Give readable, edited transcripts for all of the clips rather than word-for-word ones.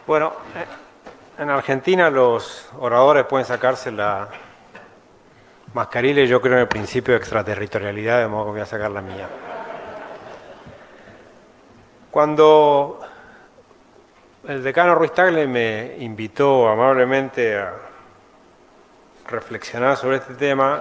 Bueno, en Argentina los oradores pueden sacarse la mascarilla y yo creo en el principio de extraterritorialidad, de modo que voy a sacar la mía. Cuando el decano Ruiz Tagle me invitó amablemente a reflexionar sobre este tema,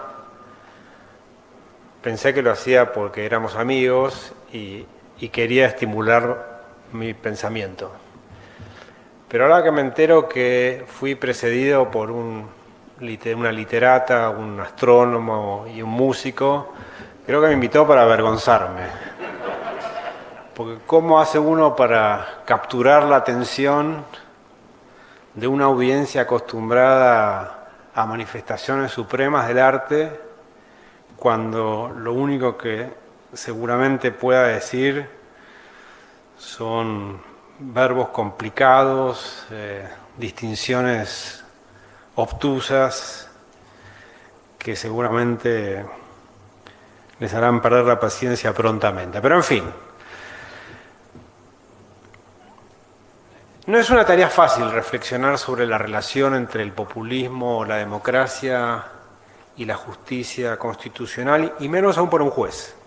pensé que lo hacía porque éramos amigos y quería estimular mi pensamiento. Pero ahora que me entero que fui precedido por una literata, un astrónomo y un músico, creo que me invitó para avergonzarme. Porque ¿cómo hace uno para capturar la atención de una audiencia acostumbrada a manifestaciones supremas del arte cuando lo único que seguramente pueda decir son verbos complicados, distinciones obtusas que seguramente les harán perder la paciencia prontamente? Pero en fin, no es una tarea fácil reflexionar sobre la relación entre el populismo, la democracia y la justicia constitucional, y menos aún por un juez.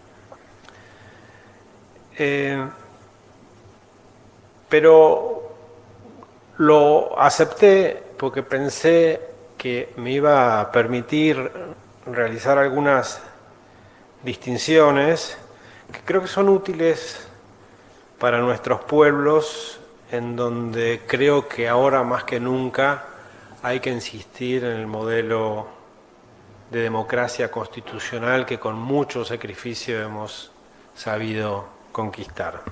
Pero lo acepté porque pensé que me iba a permitir realizar algunas distinciones que creo que son útiles para nuestros pueblos, en donde creo que ahora más que nunca hay que insistir en el modelo de democracia constitucional que con mucho sacrificio hemos sabido conquistar.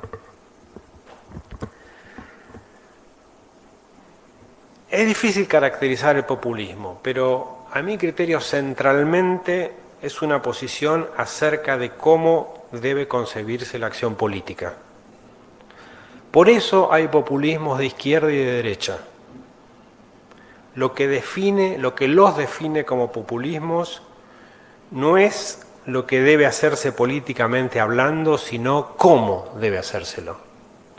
Es difícil caracterizar el populismo, pero a mi criterio centralmente es una posición acerca de cómo debe concebirse la acción política. Por eso hay populismos de izquierda y de derecha. Lo que los define como populismos no es lo que debe hacerse políticamente hablando, sino cómo debe hacérselo.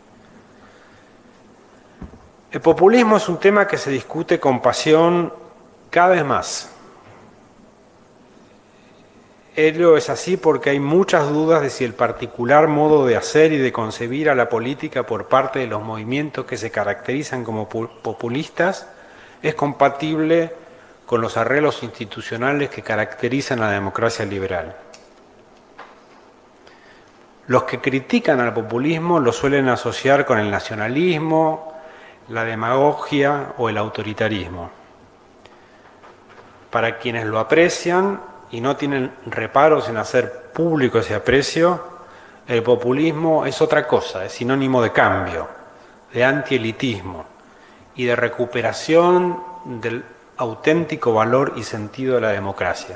El populismo es un tema que se discute con pasión cada vez más. Ello es así porque hay muchas dudas de si el particular modo de hacer y de concebir a la política por parte de los movimientos que se caracterizan como populistas es compatible con los arreglos institucionales que caracterizan a la democracia liberal. Los que critican al populismo lo suelen asociar con el nacionalismo, la demagogia o el autoritarismo. Para quienes lo aprecian y no tienen reparos en hacer público ese aprecio, el populismo es otra cosa, es sinónimo de cambio, de antielitismo y de recuperación del auténtico valor y sentido de la democracia.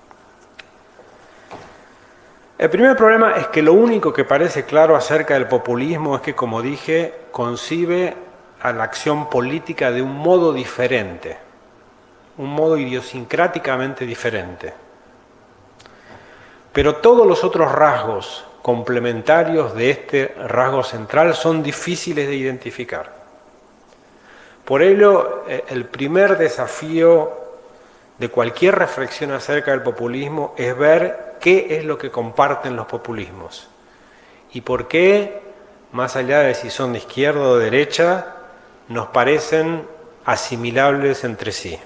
El primer problema es que lo único que parece claro acerca del populismo es que, como dije, concibe a la acción política de un modo diferente, un modo idiosincráticamente diferente. Pero todos los otros rasgos complementarios de este rasgo central son difíciles de identificar. Por ello, el primer desafío de cualquier reflexión acerca del populismo es ver qué es lo que comparten los populismos y por qué, más allá de si son de izquierda o de derecha, nos parecen asimilables entre sí.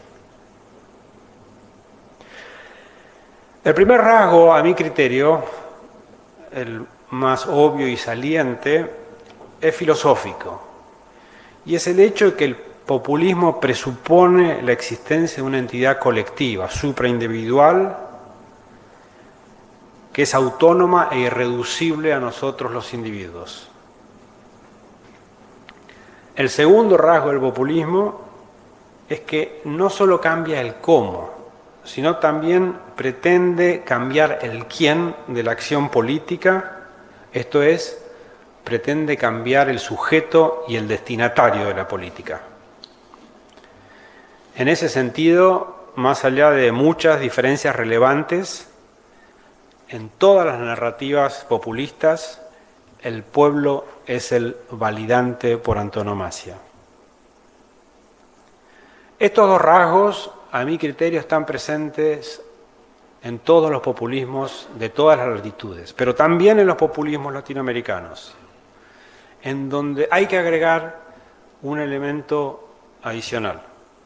El primer rasgo, a mi criterio, el más obvio y saliente, es filosófico, y es el hecho de que el populismo presupone la existencia de una entidad colectiva, supraindividual, que es autónoma e irreducible a nosotros los individuos. El segundo rasgo del populismo es que no solo cambia el cómo, sino también pretende cambiar el quién de la acción política, esto es, pretende cambiar el sujeto y el destinatario de la política. En ese sentido, más allá de muchas diferencias relevantes, en todas las narrativas populistas, el pueblo es el validante por antonomasia. Estos dos rasgos, a mi criterio, están presentes en todos los populismos de todas las latitudes, pero también en los populismos latinoamericanos, en donde hay que agregar un elemento adicional.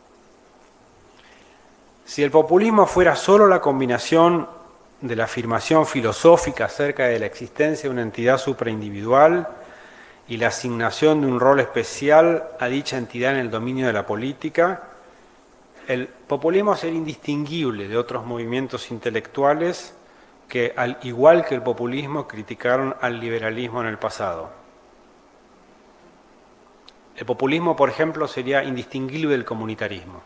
Si el populismo fuera solo la combinación de la afirmación filosófica acerca de la existencia de una entidad supraindividual y la asignación de un rol especial a dicha entidad en el dominio de la política, el populismo sería indistinguible de otros movimientos intelectuales que, al igual que el populismo, criticaron al liberalismo en el pasado. El populismo, por ejemplo, sería indistinguible del comunitarismo.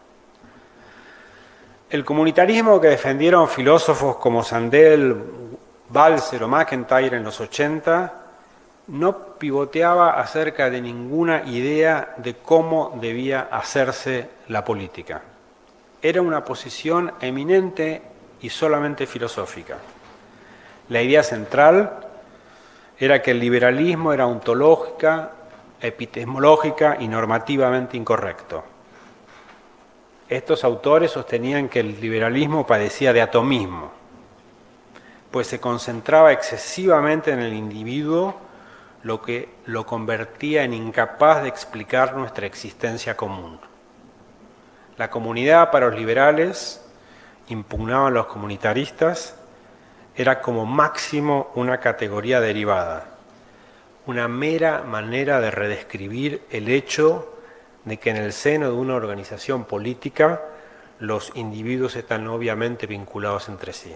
El comunitarismo que defendieron filósofos como Sandel, Balzer o McIntyre en los 80 no pivoteaba acerca de ninguna idea de cómo debía hacerse la política. Era una posición eminente y solamente filosófica. La idea central era que el liberalismo era ontológica, epistemológica y normativamente incorrecto. Estos autores sostenían que el liberalismo padecía de atomismo, pues se concentraba excesivamente en el individuo, lo que lo convertía en incapaz de explicar nuestra existencia común. La comunidad para los liberales, impugnaban los comunitaristas, era como máximo una categoría derivada, una mera manera de redescribir el hecho de que en el seno de una organización política los individuos están obviamente vinculados entre sí.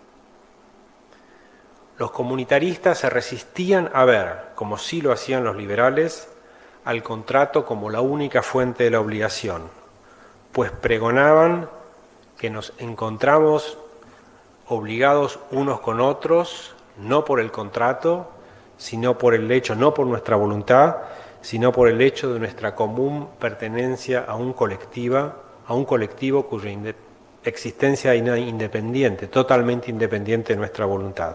Los comunitaristas se resistían a ver, como sí lo hacían los liberales, al contrato como la única fuente de la obligación, pues pregonaban que nos encontramos obligados unos con otros, no por el contrato, sino por el hecho, no por nuestra voluntad, sino por el hecho de nuestra común pertenencia a un colectivo cuya existencia es independiente, totalmente independiente de nuestra voluntad.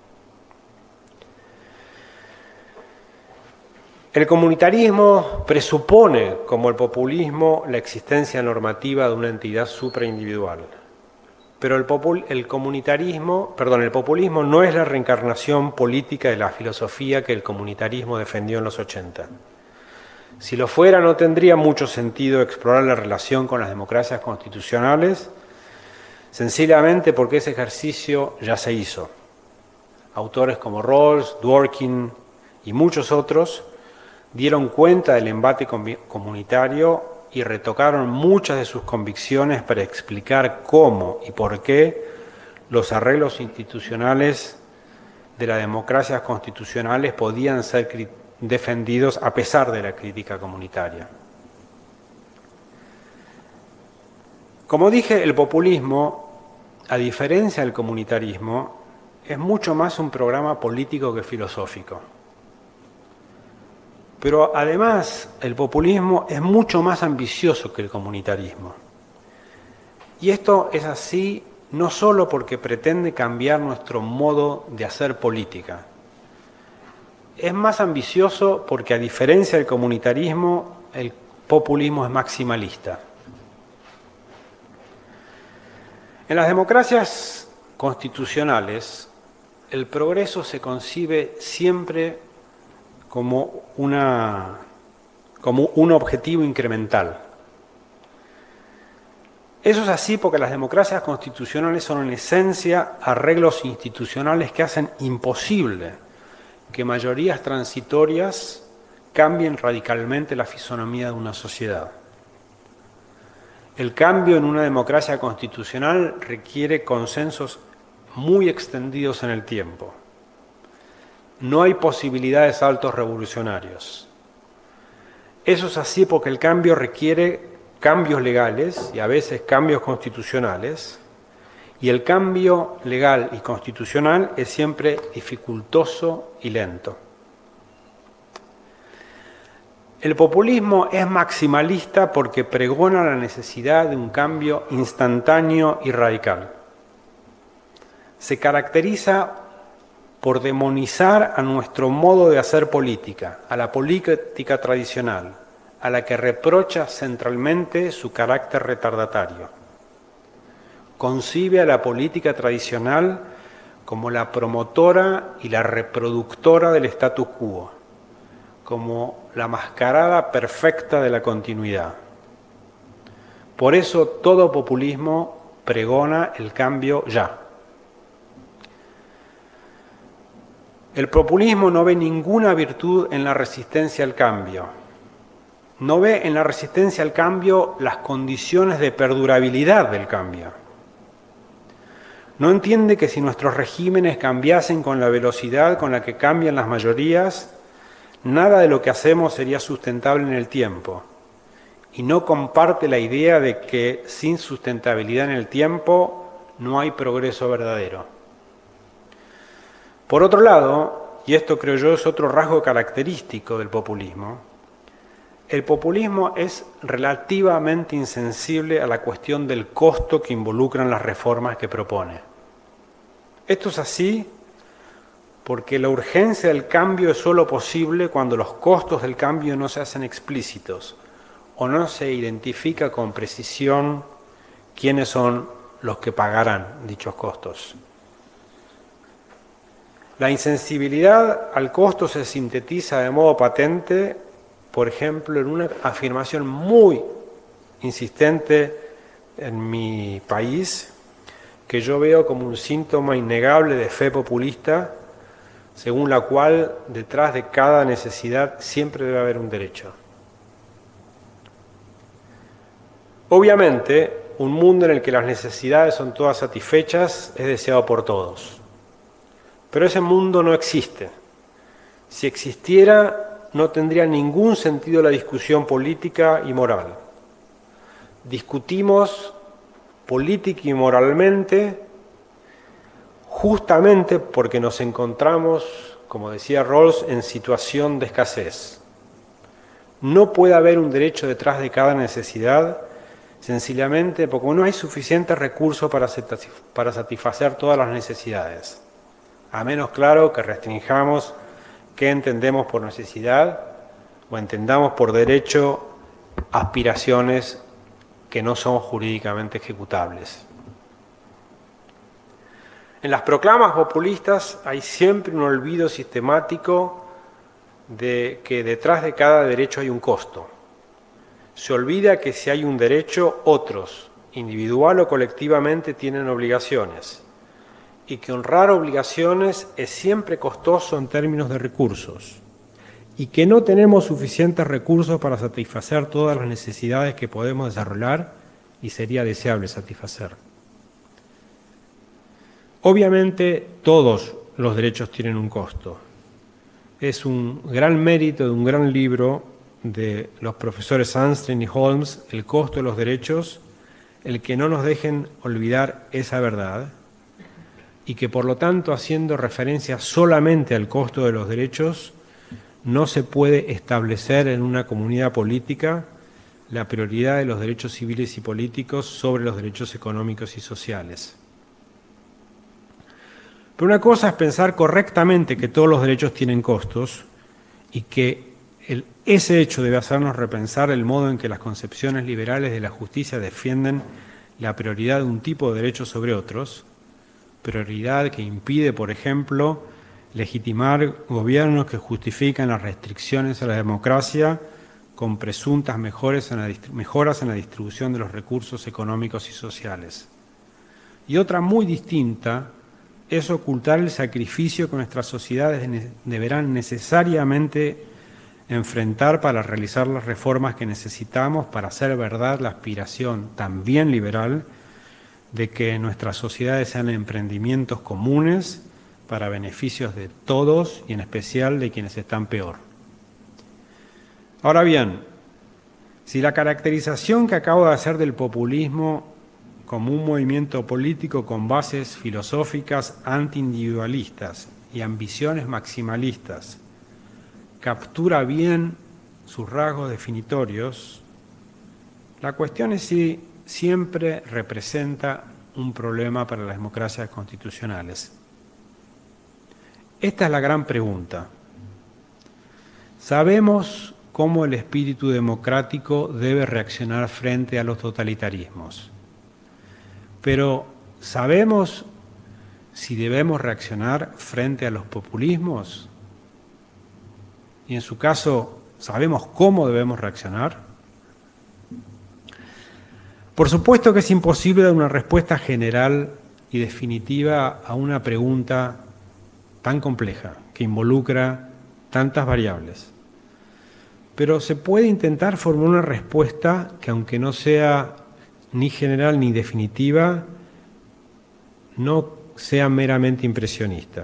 El comunitarismo presupone, como el populismo, la existencia normativa de una entidad supraindividual. Pero el populismo no es la reencarnación política de la filosofía que el comunitarismo defendió en los 80. Si lo fuera, no tendría mucho sentido explorar la relación con las democracias constitucionales, sencillamente porque ese ejercicio ya se hizo. Autores como Rawls, Dworkin y muchos otros dieron cuenta del embate comunitario y retocaron muchas de sus convicciones para explicar cómo y por qué los arreglos institucionales de las democracias constitucionales podían ser defendidos a pesar de la crítica comunitaria. Como dije, el populismo, a diferencia del comunitarismo, es mucho más un programa político que filosófico. Pero además, el populismo es mucho más ambicioso que el comunitarismo. Y esto es así no solo porque pretende cambiar nuestro modo de hacer política. Es más ambicioso porque, a diferencia del comunitarismo, el populismo es maximalista. En las democracias constitucionales, el progreso se concibe siempre como un objetivo incremental. Eso es así porque las democracias constitucionales son en esencia arreglos institucionales que hacen imposible que mayorías transitorias cambien radicalmente la fisonomía de una sociedad. El cambio en una democracia constitucional requiere consensos muy extendidos en el tiempo. No hay posibilidad de saltos revolucionarios. Eso es así porque el cambio requiere cambios legales y a veces cambios constitucionales, y el cambio legal y constitucional es siempre dificultoso y lento. El populismo es maximalista porque pregona la necesidad de un cambio instantáneo y radical. Se caracteriza por demonizar a nuestro modo de hacer política, a la política tradicional, a la que reprocha centralmente su carácter retardatario. Concibe a la política tradicional como la promotora y la reproductora del status quo, como la mascarada perfecta de la continuidad. Por eso todo populismo pregona el cambio ya. El populismo no ve ninguna virtud en la resistencia al cambio. No ve en la resistencia al cambio las condiciones de perdurabilidad del cambio. No entiende que si nuestros regímenes cambiasen con la velocidad con la que cambian las mayorías, nada de lo que hacemos sería sustentable en el tiempo. Y no comparte la idea de que sin sustentabilidad en el tiempo no hay progreso verdadero. Por otro lado, y esto creo yo es otro rasgo característico del populismo, el populismo es relativamente insensible a la cuestión del costo que involucran las reformas que propone. Esto es así porque la urgencia del cambio es sólo posible cuando los costos del cambio no se hacen explícitos o no se identifica con precisión quiénes son los que pagarán dichos costos. La insensibilidad al costo se sintetiza de modo patente, por ejemplo, en una afirmación muy insistente en mi país, que yo veo como un síntoma innegable de fe populista, según la cual detrás de cada necesidad siempre debe haber un derecho. Obviamente, un mundo en el que las necesidades son todas satisfechas es deseado por todos. Pero ese mundo no existe. Si existiera, no tendría ningún sentido la discusión política y moral. Discutimos política y moralmente justamente porque nos encontramos, como decía Rawls, en situación de escasez. No puede haber un derecho detrás de cada necesidad, sencillamente porque no hay suficientes recursos para satisfacer todas las necesidades. A menos, claro, que restringamos qué entendemos por necesidad o entendamos por derecho aspiraciones que no son jurídicamente ejecutables. En las proclamas populistas hay siempre un olvido sistemático de que detrás de cada derecho hay un costo. Se olvida que si hay un derecho, otros, individual o colectivamente, tienen obligaciones, y que honrar obligaciones es siempre costoso en términos de recursos, y que no tenemos suficientes recursos para satisfacer todas las necesidades que podemos desarrollar y sería deseable satisfacer. Obviamente todos los derechos tienen un costo. Es un gran mérito de un gran libro de los profesores Sunstein y Holmes, El costo de los derechos, el que no nos dejen olvidar esa verdad y que por lo tanto, haciendo referencia solamente al costo de los derechos, no se puede establecer en una comunidad política la prioridad de los derechos civiles y políticos sobre los derechos económicos y sociales. Pero una cosa es pensar correctamente que todos los derechos tienen costos y que ese hecho debe hacernos repensar el modo en que las concepciones liberales de la justicia defienden la prioridad de un tipo de derechos sobre otros, prioridad que impide, por ejemplo, legitimar gobiernos que justifican las restricciones a la democracia con presuntas mejoras en la distribución de los recursos económicos y sociales. Y otra muy distinta es ocultar el sacrificio que nuestras sociedades deberán necesariamente enfrentar para realizar las reformas que necesitamos para hacer verdad la aspiración también liberal de que nuestras sociedades sean emprendimientos comunes para beneficios de todos y en especial de quienes están peor. Ahora bien, si la caracterización que acabo de hacer del populismo como un movimiento político con bases filosóficas antiindividualistas y ambiciones maximalistas captura bien sus rasgos definitorios, la cuestión es si siempre representa un problema para las democracias constitucionales. Esta es la gran pregunta. Sabemos cómo el espíritu democrático debe reaccionar frente a los totalitarismos. Pero, ¿sabemos si debemos reaccionar frente a los populismos? Y en su caso, ¿sabemos cómo debemos reaccionar? Por supuesto que es imposible dar una respuesta general y definitiva a una pregunta tan compleja, que involucra tantas variables. Pero se puede intentar formular una respuesta que, aunque no sea ni general ni definitiva, no sea meramente impresionista.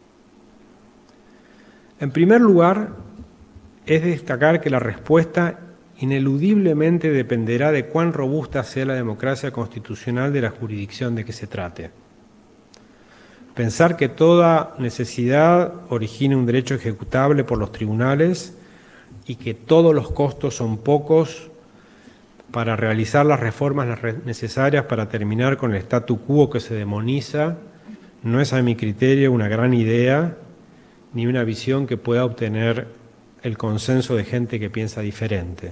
En primer lugar, es destacar que la respuesta ineludiblemente dependerá de cuán robusta sea la democracia constitucional de la jurisdicción de que se trate. Pensar que toda necesidad origina un derecho ejecutable por los tribunales y que todos los costos son pocos para realizar las reformas necesarias para terminar con el statu quo que se demoniza, no es a mi criterio una gran idea ni una visión que pueda obtener el consenso de gente que piensa diferente.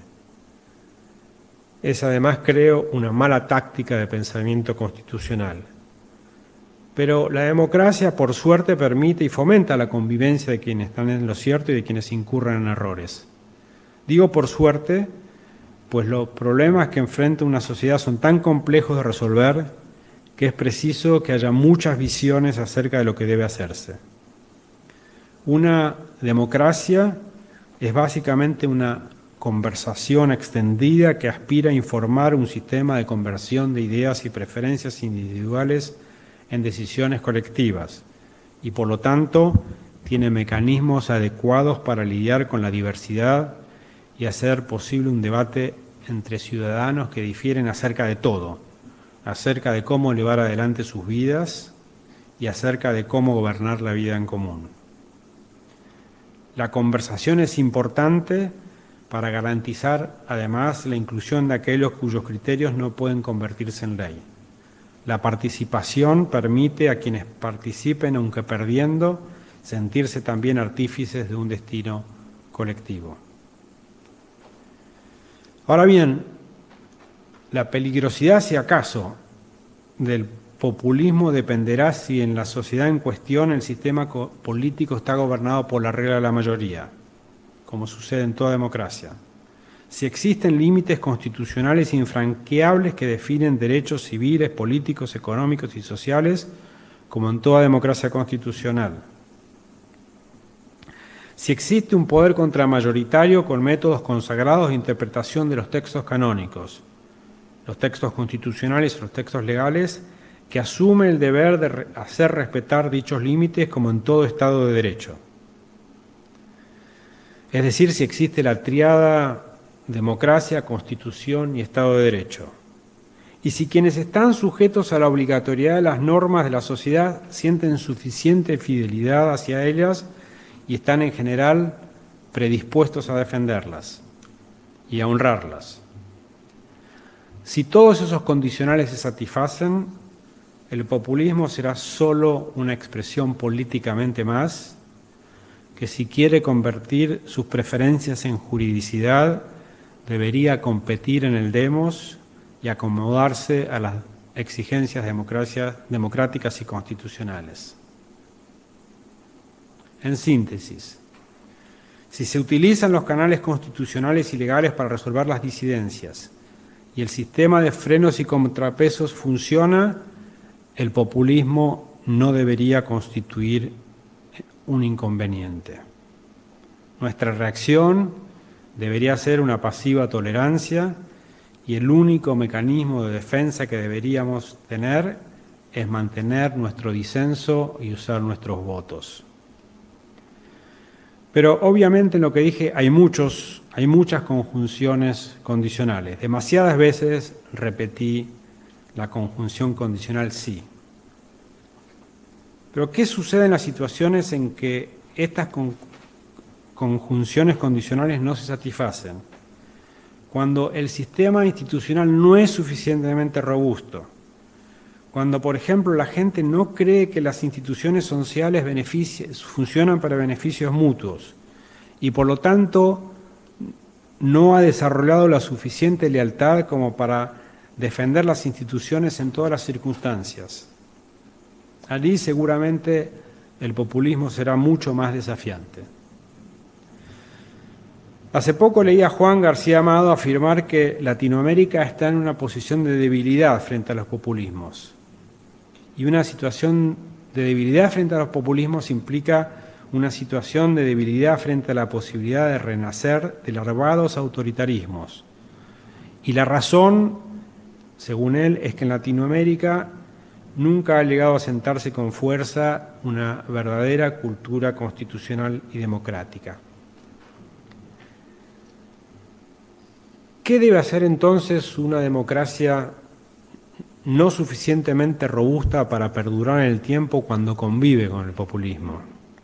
Es además, creo, una mala táctica de pensamiento constitucional. Pero la democracia, por suerte, permite y fomenta la convivencia de quienes están en lo cierto y de quienes incurran en errores. Digo por suerte, pues los problemas que enfrenta una sociedad son tan complejos de resolver que es preciso que haya muchas visiones acerca de lo que debe hacerse. Una democracia es básicamente una conversación extendida que aspira a informar un sistema de conversión de ideas y preferencias individuales en decisiones colectivas y, por lo tanto, tiene mecanismos adecuados para lidiar con la diversidad y hacer posible un debate entre ciudadanos que difieren acerca de todo, acerca de cómo llevar adelante sus vidas y acerca de cómo gobernar la vida en común. La conversación es importante para garantizar, además, la inclusión de aquellos cuyos criterios no pueden convertirse en ley. La participación permite a quienes participen, aunque perdiendo, sentirse también artífices de un destino colectivo. Ahora bien, la peligrosidad, si acaso, del populismo dependerá si en la sociedad en cuestión el sistema político está gobernado por la regla de la mayoría, como sucede en toda democracia. Si existen límites constitucionales infranqueables que definen derechos civiles, políticos, económicos y sociales, como en toda democracia constitucional. Si existe un poder contramayoritario con métodos consagrados de interpretación de los textos canónicos, los textos constitucionales y los textos legales, que asume el deber de hacer respetar dichos límites como en todo Estado de Derecho. Es decir, si existe la tríada democracia, constitución y Estado de Derecho. Y si quienes están sujetos a la obligatoriedad de las normas de la sociedad sienten suficiente fidelidad hacia ellas y están en general predispuestos a defenderlas y a honrarlas. Si todos esos condicionales se satisfacen, el populismo será solo una expresión políticamente más que, si quiere convertir sus preferencias en juridicidad, debería competir en el demos y acomodarse a las exigencias democráticas y constitucionales. En síntesis, si se utilizan los canales constitucionales y legales para resolver las disidencias y el sistema de frenos y contrapesos funciona, el populismo no debería constituir un inconveniente. Nuestra reacción debería ser una pasiva tolerancia y el único mecanismo de defensa que deberíamos tener es mantener nuestro disenso y usar nuestros votos. Pero obviamente en lo que dije hay muchas conjunciones condicionales. Demasiadas veces repetí la conjunción condicional sí. Pero ¿qué sucede en las situaciones en que estas conjunciones condicionales no se satisfacen? Cuando el sistema institucional no es suficientemente robusto. Cuando, por ejemplo, la gente no cree que las instituciones sociales funcionan para beneficios mutuos y, por lo tanto, no ha desarrollado la suficiente lealtad como para defender las instituciones en todas las circunstancias. Allí seguramente el populismo será mucho más desafiante. Hace poco leí a Juan García Amado afirmar que Latinoamérica está en una posición de debilidad frente a los populismos. Y una situación de debilidad frente a los populismos implica una situación de debilidad frente a la posibilidad de renacer de larvados autoritarismos. Y la razón, según él, es que en Latinoamérica nunca ha llegado a sentarse con fuerza una verdadera cultura constitucional y democrática. ¿Qué debe hacer entonces una democracia no suficientemente robusta para perdurar en el tiempo cuando convive con el populismo?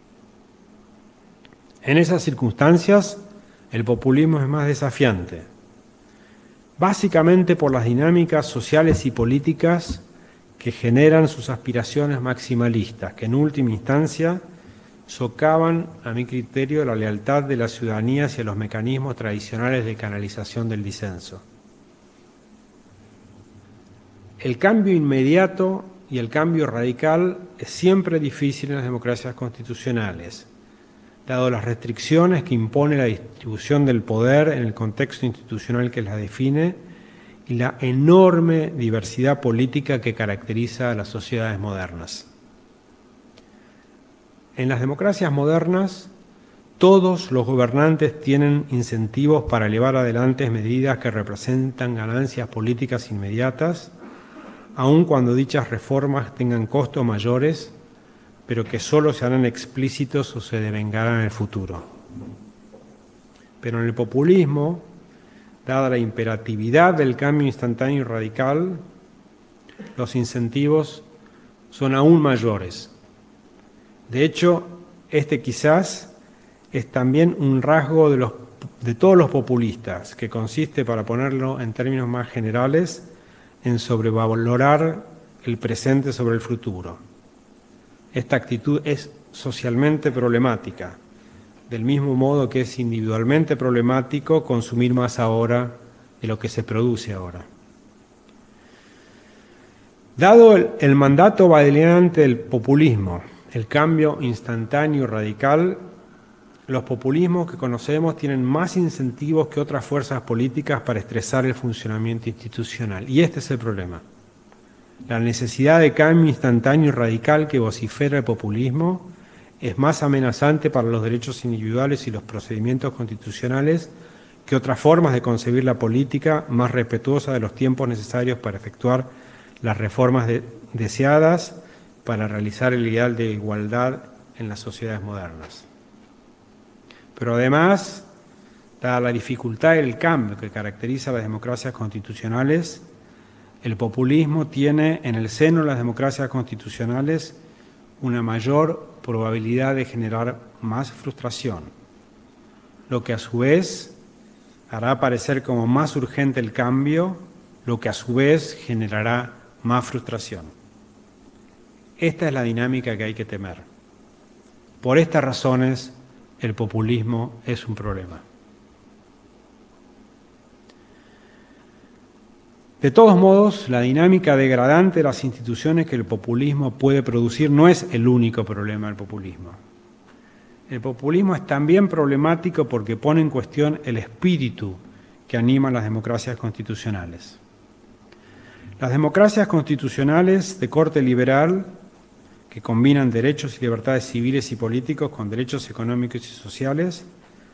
En esas circunstancias, el populismo es más desafiante, básicamente por las dinámicas sociales y políticas que generan sus aspiraciones maximalistas, que en última instancia socavan, a mi criterio, la lealtad de la ciudadanía hacia los mecanismos tradicionales de canalización del disenso. El cambio inmediato y el cambio radical es siempre difícil en las democracias constitucionales, dado las restricciones que impone la distribución del poder en el contexto institucional que la define y la enorme diversidad política que caracteriza a las sociedades modernas. En las democracias modernas, todos los gobernantes tienen incentivos para llevar adelante medidas que representan ganancias políticas inmediatas, aun cuando dichas reformas tengan costos mayores, pero que solo se harán explícitos o se devengarán en el futuro. Pero en el populismo, dada la imperatividad del cambio instantáneo y radical, los incentivos son aún mayores. De hecho, este quizás es también un rasgo de todos los populistas, que consiste, para ponerlo en términos más generales, en sobrevalorar el presente sobre el futuro. Esta actitud es socialmente problemática, del mismo modo que es individualmente problemático consumir más ahora de lo que se produce ahora. Dado el mandato validante del populismo, el cambio instantáneo y radical, los populismos que conocemos tienen más incentivos que otras fuerzas políticas para estresar el funcionamiento institucional. Y este es el problema. La necesidad de cambio instantáneo y radical que vocifera el populismo es más amenazante para los derechos individuales y los procedimientos constitucionales que otras formas de concebir la política más respetuosa de los tiempos necesarios para efectuar las reformas deseadas para realizar el ideal de igualdad en las sociedades modernas. Pero además, dada la dificultad del cambio que caracteriza a las democracias constitucionales, el populismo tiene en el seno de las democracias constitucionales una mayor probabilidad de generar más frustración, lo que a su vez hará parecer como más urgente el cambio, lo que a su vez generará más frustración. Esta es la dinámica que hay que temer. Por estas razones, el populismo es un problema. De todos modos, la dinámica degradante de las instituciones que el populismo puede producir no es el único problema del populismo. El populismo es también problemático porque pone en cuestión el espíritu que anima las democracias constitucionales. Las democracias constitucionales de corte liberal, que combinan derechos y libertades civiles y políticos con derechos económicos y sociales,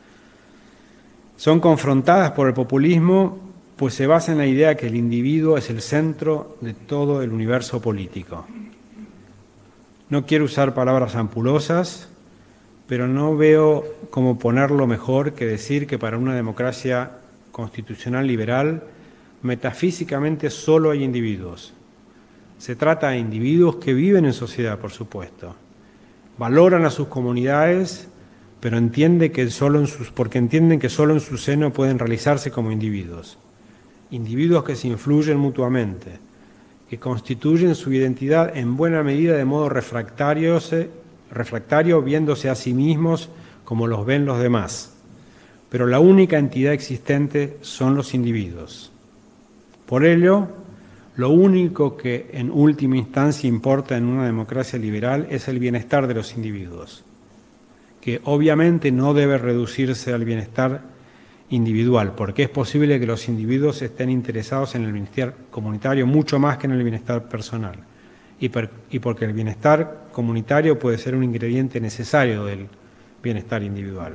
son confrontadas por el populismo, pues se basa en la idea que el individuo es el centro de todo el universo político. No quiero usar palabras ampulosas, pero no veo cómo ponerlo mejor que decir que para una democracia constitucional liberal, metafísicamente solo hay individuos. Se trata de individuos que viven en sociedad, por supuesto. Valoran a sus comunidades, pero entienden que solo en su seno pueden realizarse como individuos. Individuos que se influyen mutuamente, que constituyen su identidad en buena medida de modo refractario, viéndose a sí mismos como los ven los demás, pero la única entidad existente son los individuos. Por ello, lo único que en última instancia importa en una democracia liberal es el bienestar de los individuos, que obviamente no debe reducirse al bienestar individual, porque es posible que los individuos estén interesados en el bienestar comunitario mucho más que en el bienestar personal, y porque el bienestar comunitario puede ser un ingrediente necesario del bienestar individual.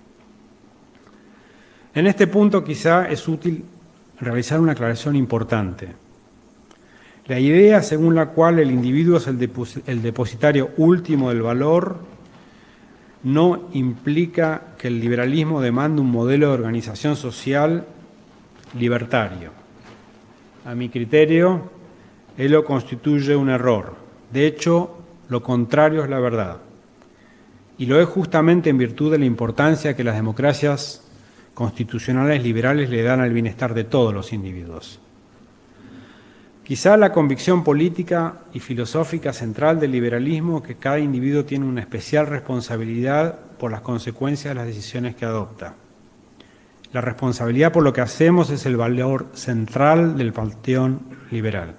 En este punto quizá es útil realizar una aclaración importante. La idea según la cual el individuo es el depositario último del valor no implica que el liberalismo demande un modelo de organización social libertario. A mi criterio, ello constituye un error. De hecho, lo contrario es la verdad. Y lo es justamente en virtud de la importancia que las democracias constitucionales liberales le dan al bienestar de todos los individuos. Quizá la convicción política y filosófica central del liberalismo es que cada individuo tiene una especial responsabilidad por las consecuencias de las decisiones que adopta. La responsabilidad por lo que hacemos es el valor central del panteón liberal.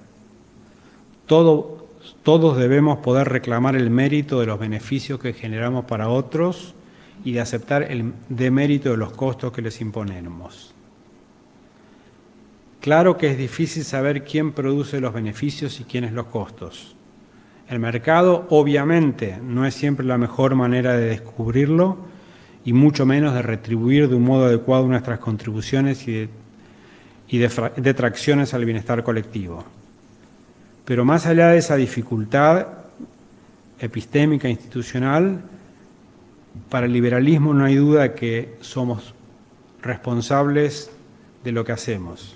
Todos debemos poder reclamar el mérito de los beneficios que generamos para otros y de aceptar el demérito de los costos que les imponemos. Claro que es difícil saber quién produce los beneficios y quiénes los costos. El mercado, obviamente, no es siempre la mejor manera de descubrirlo y mucho menos de retribuir de un modo adecuado nuestras contribuciones y detracciones al bienestar colectivo. Pero más allá de esa dificultad epistémica e institucional, para el liberalismo no hay duda de que somos responsables de lo que hacemos.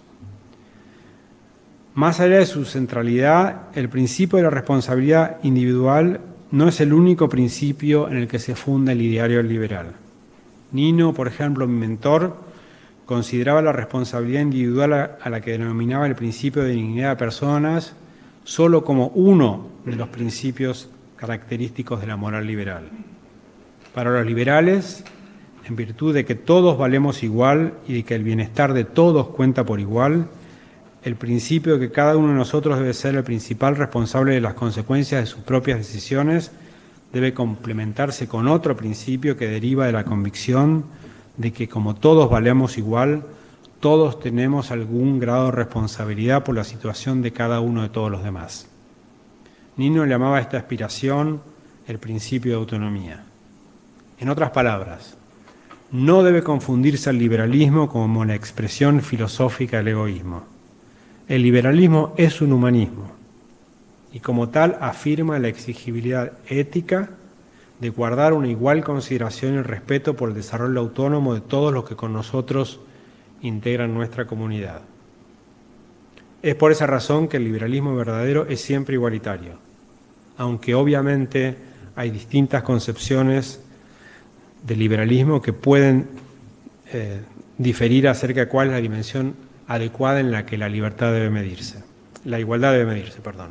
Más allá de su centralidad, el principio de la responsabilidad individual no es el único principio en el que se funda el ideario liberal. Nino, por ejemplo, mi mentor, consideraba la responsabilidad individual a la que denominaba el principio de dignidad de personas solo como uno de los principios característicos de la moral liberal. Para los liberales, en virtud de que todos valemos igual y de que el bienestar de todos cuenta por igual, el principio de que cada uno de nosotros debe ser el principal responsable de las consecuencias de sus propias decisiones debe complementarse con otro principio que deriva de la convicción de que como todos valemos igual, todos tenemos algún grado de responsabilidad por la situación de cada uno de todos los demás. Nino llamaba a esta aspiración el principio de autonomía. En otras palabras, no debe confundirse el liberalismo como la expresión filosófica del egoísmo. El liberalismo es un humanismo y como tal afirma la exigibilidad ética de guardar una igual consideración y respeto por el desarrollo autónomo de todos los que con nosotros integran nuestra comunidad. Es por esa razón que el liberalismo verdadero es siempre igualitario, aunque obviamente hay distintas concepciones del liberalismo que pueden diferir acerca de cuál es la dimensión adecuada en la que la libertad debe medirse, la igualdad debe medirse, perdón.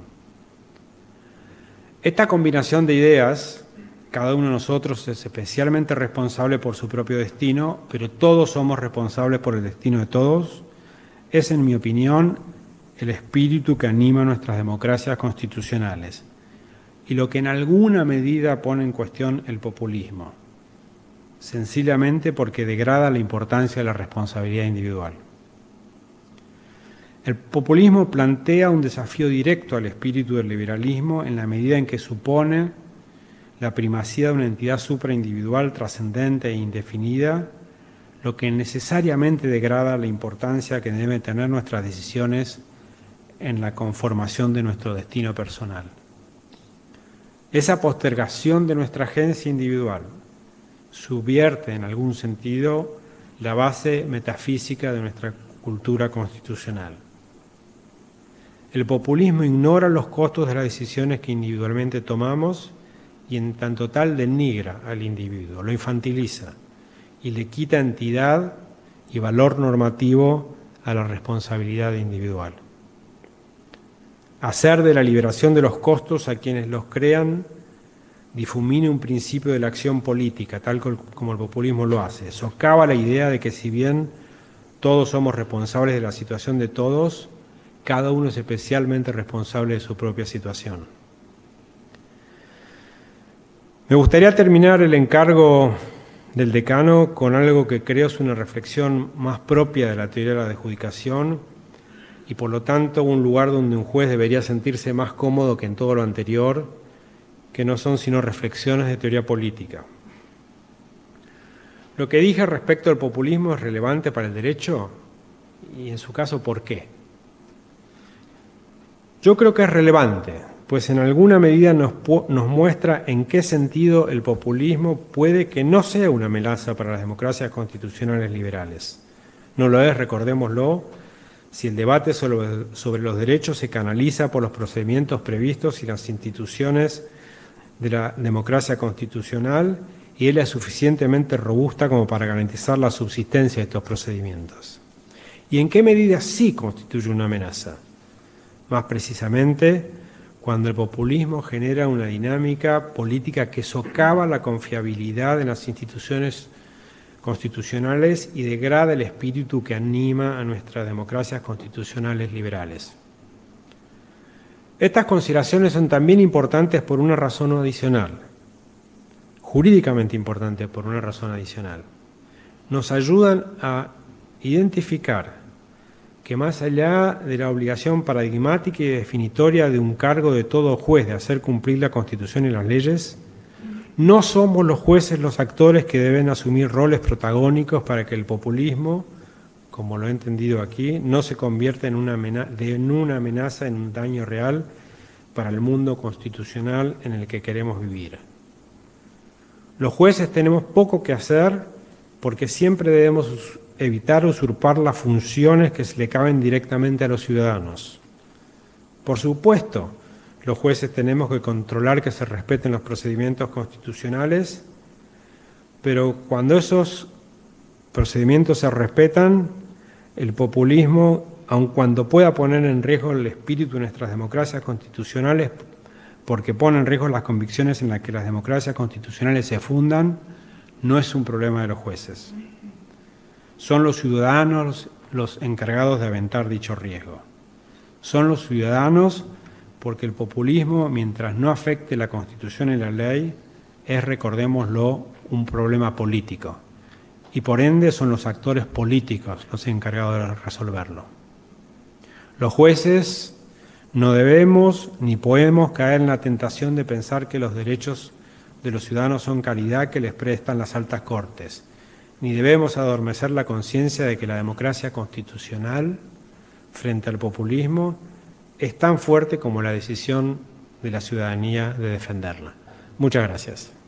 Esta combinación de ideas, cada uno de nosotros es especialmente responsable por su propio destino, pero todos somos responsables por el destino de todos, es, en mi opinión, el espíritu que anima nuestras democracias constitucionales y lo que en alguna medida pone en cuestión el populismo, sencillamente porque degrada la importancia de la responsabilidad individual. El populismo plantea un desafío directo al espíritu del liberalismo en la medida en que supone la primacía de una entidad supraindividual trascendente e indefinida, lo que necesariamente degrada la importancia que deben tener nuestras decisiones en la conformación de nuestro destino personal. Esa postergación de nuestra agencia individual subvierte en algún sentido la base metafísica de nuestra cultura constitucional. El populismo ignora los costos de las decisiones que individualmente tomamos y en tanto tal denigra al individuo, lo infantiliza y le quita entidad y valor normativo a la responsabilidad individual. Hacer de la liberación de los costos a quienes los crean difumina un principio de la acción política, tal como el populismo lo hace. Socava la idea de que si bien todos somos responsables de la situación de todos, cada uno es especialmente responsable de su propia situación. Me gustaría terminar el encargo del decano con algo que creo es una reflexión más propia de la teoría de la adjudicación y por lo tanto un lugar donde un juez debería sentirse más cómodo que en todo lo anterior, que no son sino reflexiones de teoría política. Lo que dije respecto al populismo es relevante para el derecho y en su caso, ¿por qué? Yo creo que es relevante, pues en alguna medida nos muestra en qué sentido el populismo puede que no sea una amenaza para las democracias constitucionales liberales. No lo es, recordémoslo, si el debate sobre los derechos se canaliza por los procedimientos previstos y las instituciones de la democracia constitucional y ella es suficientemente robusta como para garantizar la subsistencia de estos procedimientos. ¿Y en qué medida sí constituye una amenaza? Más precisamente, cuando el populismo genera una dinámica política que socava la confiabilidad en las instituciones constitucionales y degrada el espíritu que anima a nuestras democracias constitucionales liberales. Estas consideraciones son también importantes por una razón adicional, jurídicamente importantes por una razón adicional. Nos ayudan a identificar que más allá de la obligación paradigmática y definitoria de un cargo de todo juez de hacer cumplir la Constitución y las leyes, no somos los jueces los actores que deben asumir roles protagónicos para que el populismo, como lo he entendido aquí, no se convierta en una amenaza, en un daño real para el mundo constitucional en el que queremos vivir. Los jueces tenemos poco que hacer porque siempre debemos evitar usurpar las funciones que se le caben directamente a los ciudadanos. Por supuesto, los jueces tenemos que controlar que se respeten los procedimientos constitucionales, pero cuando esos procedimientos se respetan, el populismo, aun cuando pueda poner en riesgo el espíritu de nuestras democracias constitucionales, porque pone en riesgo las convicciones en las que las democracias constitucionales se fundan, no es un problema de los jueces. Son los ciudadanos los encargados de aventar dicho riesgo. Son los ciudadanos porque el populismo, mientras no afecte la Constitución y la ley, es, recordémoslo, un problema político. Y por ende son los actores políticos los encargados de resolverlo. Los jueces no debemos ni podemos caer en la tentación de pensar que los derechos de los ciudadanos son caridad que les prestan las altas cortes, ni debemos adormecer la conciencia de que la democracia constitucional frente al populismo es tan fuerte como la decisión de la ciudadanía de defenderla. Muchas gracias.